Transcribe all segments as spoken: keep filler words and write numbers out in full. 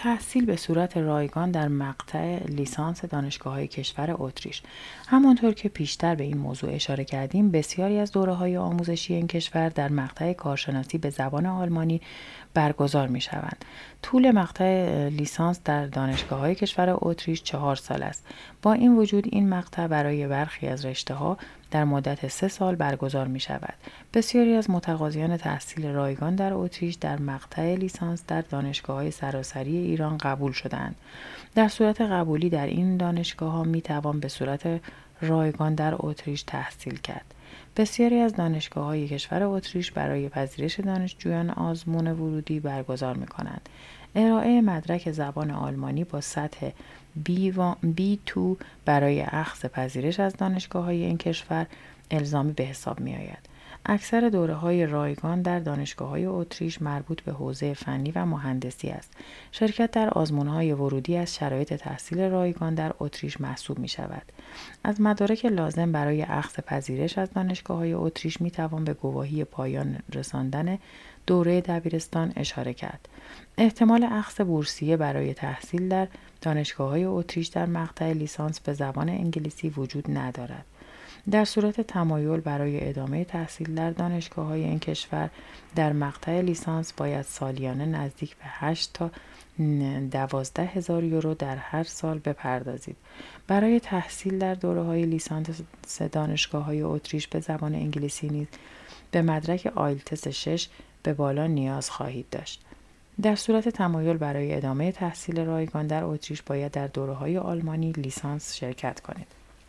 تحصیل به صورت رایگان در مقطع لیسانس دانشگاه‌های کشور اتریش. همانطور که پیشتر به این موضوع اشاره کردیم، بسیاری از دوره‌های آموزشی این کشور در مقطع کارشناسی به زبان آلمانی برگزار می‌شوند. طول مقطع لیسانس در دانشگاه‌های کشور اتریش چهار سال است. با این وجود این مقطع برای برخی از رشته‌ها در مدت سه سال برگزار می شود. بسیاری از متقاضیان تحصیل رایگان در اتریش در مقطع لیسانس در دانشگاه‌های سراسری ایران قبول شدند. در صورت قبولی در این دانشگاه‌ها می توان به صورت رایگان در اتریش تحصیل کرد. بسیاری از دانشگاه‌های کشور اتریش برای پذیرش دانشجویان آزمون ورودی برگزار می کنند. ارائه مدرک زبان آلمانی با سطح بی دو برای اخذ پذیرش از دانشگاه‌های این کشور الزامی به حساب می آید. اکثر دوره‌های رایگان در دانشگاه‌های اتریش مربوط به حوزه فنی و مهندسی است. شرکت در آزمون‌های ورودی از شرایط تحصیل رایگان در اتریش محسوب می شود. از مدارک لازم برای اخذ پذیرش از دانشگاه‌های اتریش می توان به گواهی پایان رساندن دوره دبیرستان اشاره کرد. احتمال اخذ بورسیه برای تحصیل در دانشگاه‌های اتریش در مقطع لیسانس به زبان انگلیسی وجود ندارد. در صورت تمایل برای ادامه تحصیل در دانشگاه‌های این کشور در مقطع لیسانس باید سالیانه نزدیک به هشت تا دوازده هزار یورو در هر سال بپردازید. برای تحصیل در دوره‌های لیسانس دانشگاه‌های اتریش به زبان انگلیسی نیز به مدرک آیلتس شش به بالا نیاز خواهید داشت. در صورت تمایل برای ادامه تحصیل رایگان در اتریش باید در دوره‌های آلمانی لیسانس شرکت کنید.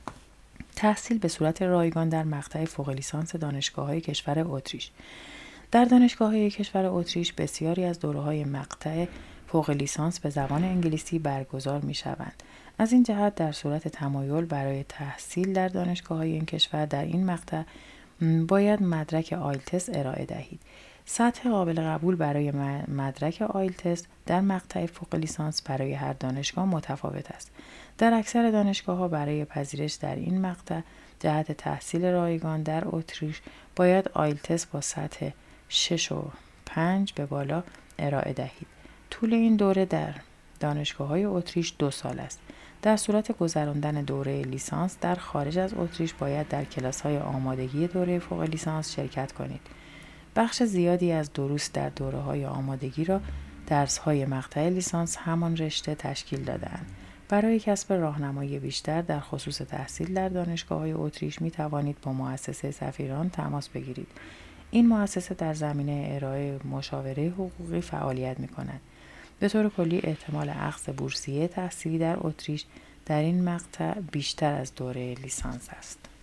تحصیل به صورت رایگان در مقطع فوق لیسانس دانشگاه‌های کشور اتریش. در دانشگاه‌های کشور اتریش بسیاری از دوره‌های مقطع فوق لیسانس به زبان انگلیسی برگزار می‌شوند. از این جهت در صورت تمایل برای تحصیل در دانشگاه‌های این کشور در این مقطع باید مدرک آیلتس ارائه دهید. سطح قابل قبول برای مدرک آیلتس در مقطع فوق لیسانس برای هر دانشگاه متفاوت است. در اکثر دانشگاه‌ها برای پذیرش در این مقطع جهت تحصیل رایگان در اتریش باید آیلتس با سطح شش و پنج به بالا ارائه دهید. طول این دوره در دانشگاه‌های اتریش دو سال است. در صورت گذراندن دوره لیسانس در خارج از اتریش باید در کلاس‌های آمادگی دوره فوق لیسانس شرکت کنید. بخش زیادی از دروس در دوره‌های آمادگی را درس‌های مقطع لیسانس همان رشته تشکیل داده‌اند. برای کسب راهنمایی بیشتر در خصوص تحصیل در دانشگاه‌های اتریش می توانید با مؤسسه سفیران تماس بگیرید. این مؤسسه در زمینه ارائه مشاوره حقوقی فعالیت می کند. به طور کلی احتمال اخذ بورسیه تحصیلی در اتریش در این مقطع بیشتر از دوره لیسانس است.